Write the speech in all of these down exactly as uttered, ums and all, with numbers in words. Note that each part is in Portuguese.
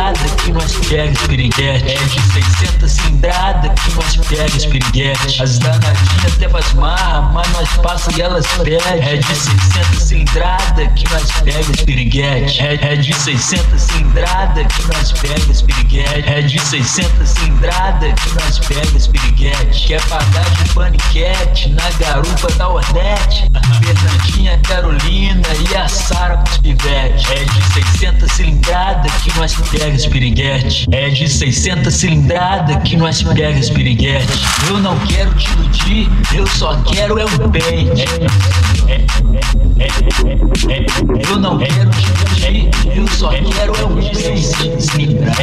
cilindrada que nós pega os piriguete. É de seiscentas cilindrada que nós pega os piriguete. As danadinhas até faz marra, mas nós passa e elas pedem. É de seiscentas cilindrada que nós pega os piriguete. É, é de seiscentas cilindrada que nós pega os piriguete. É de seiscentas cilindrada que nós pega os piriguete. Quer pagar de paniquete na garupa da Hornet? Fernandinha, Carolina e a Sara com os pivete. É de seiscentas cilindrada que nós pega os piriguete. É de seiscentas cilindrada que nós pega os piriguete. Eu não quero te iludir, eu só quero é o bem. É, é, é, é, é, eu não quero te iludir, eu só quero é o bem. seiscentas cilindrada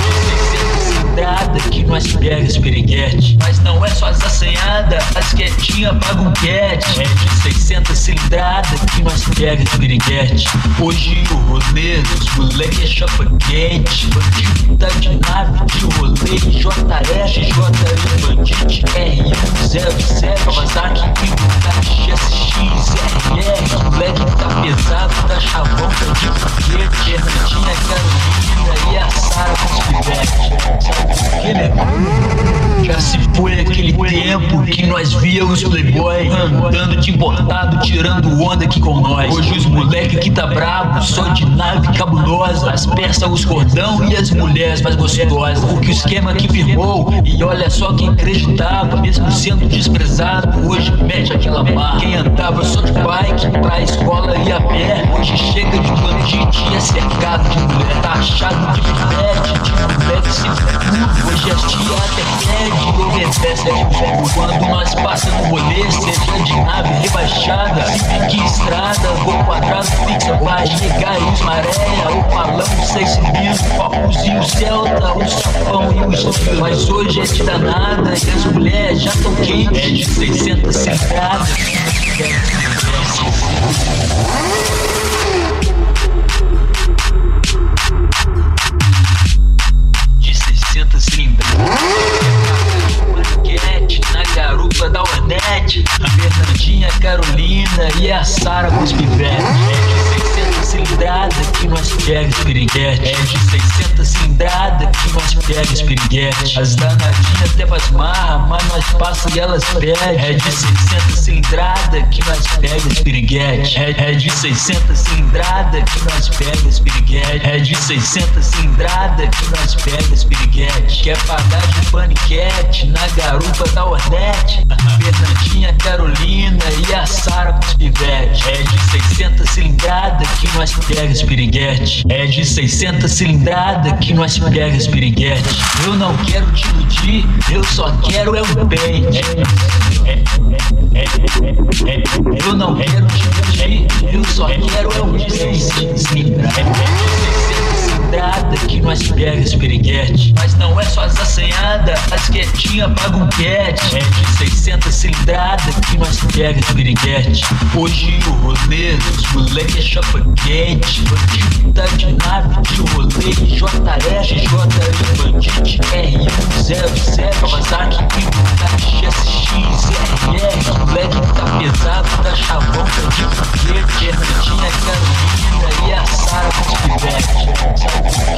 que nós pega os piriguete. Mas não é só as assanhadas, as quietinhas pagam cat. É de seiscentas cilindrada que nós pega os piriguete. Hoje o rolê dos moleque é chapa quente. Bandido tá de nave, de rolê J F, J I, Bandite, R um zero sete, Kawasaki, Pingo, S X, R R. Moleque tá pesado, tá chavão, tá de foguete. Fernandinha, Carolina e a Sara com os pivete. Que legal. Já se foi aquele tempo que nós víamos os playboy andando de importado, tirando onda aqui com nós. Hoje os moleque que tá brabo, só de nave cabulosa. As persas, os cordão e as mulheres mais gostosas. Porque o esquema que firmou, e olha só quem acreditava, mesmo sendo desprezado, hoje mete aquela barra. Quem andava só de bike pra escola e a pé, hoje chega de bandite e é cercado de mulher. Tá achado de pivete, de moleque se tudo. Hoje as tia até pede, obedece de pé. Quando nós passamos rolê, seja de nave rebaixada, pique estrada, gol quadrado, fixa, vai chegar e os maré, o balão, seis cilindros, focos e o celta, o safão e o estilo. Mas hoje é de danada e as mulheres já tão quentes. É de seiscentas cilindradas. De seiscentas cilindradas. Na garupa da Hornet, a Fernandinha, Carolina e a Sara com os pivete. É de seiscentas cilindrada que nós pega os piriguete. É de seiscentas cilindrada que nós pega os piriguete. As danadinhas até faz marra, mas nós passa e elas pedem. É de seiscentas cilindrada que nós pega os piriguete. É, é de seiscentas cilindrada que nós pega os piriguete. É de seiscentas cilindrada que nós pega os piriguete. Quer pagar de paniquete na garupa da Hornet? Fernandinha, Carolina e a Sara com os pivete. É de seiscentas cilindrada que nós pega os piriguete. É de seiscentas cilindrada que nós pega os piriguete. Eu não quero te iludir, eu só quero é o bem. É, é, é, é, é, eu não quero te iludir, eu só quero é o bem. seiscentas cilindrada que nós pega os piriguete. Mas não é só as assanhadas, as quietinhas pagam cat. É de seiscentas cilindrada que nós pega os piriguete. Hoje o rolê dos moleque é chapa quente. Bandido tá de nave, de rolê J F, J I, Bandite, R um zero sete, Kawasaki, Pingo, S X, R R. Moleque tá pesado, tá chavão, tá de foguete. Fernandinha, Carolina e a Sara com os pivete.